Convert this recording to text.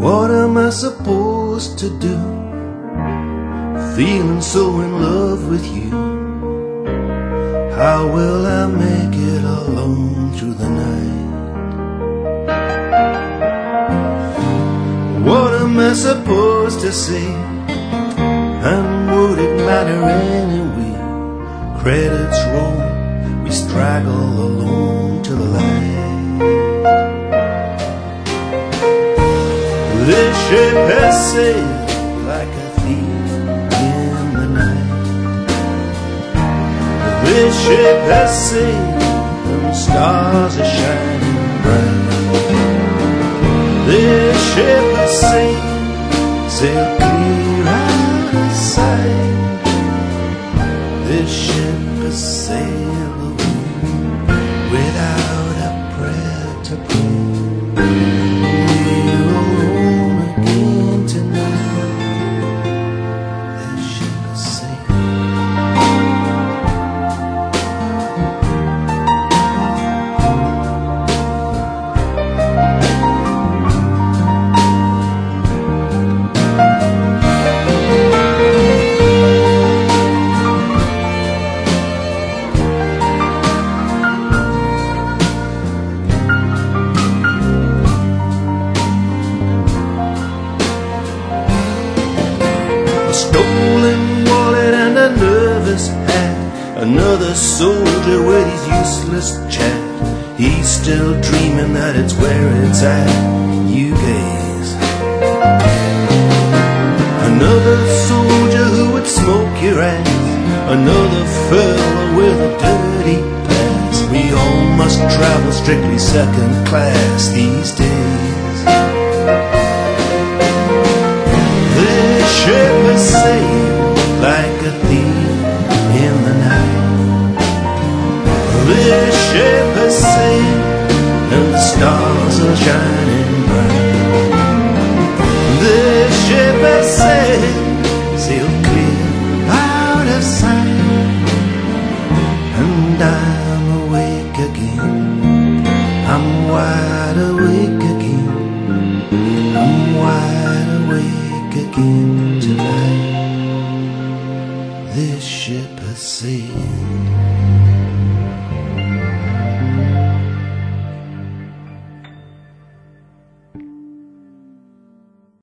What am I supposed to do? Feeling so in love with you. How will I make it alone through the night? What am I supposed to say? And would it matter anyway? Credits roll, we straggle alone to the light. This ship has sailed like a thief in the night. This ship has sailed and the stars are shining bright. This ship has sailed clear out of sight. This ship has sailed away without a prayer to pray. We're alone again tonight. This ship has sailed. A stolen wallet and a nervous hat. Another soldier with his useless chat. He's still dreaming that it's where it's at. You gaze. Another soldier who would smoke your ass. Another fella with a dirty past. We all must travel strictly second class these days. This ship has sailed like a thief in the night. This ship has sailed and the stars are shining bright. This ship has sailed clear out of sight. And I'm awake again. I'm wide awake again. I'm wide awake again tonight. This ship has sailed.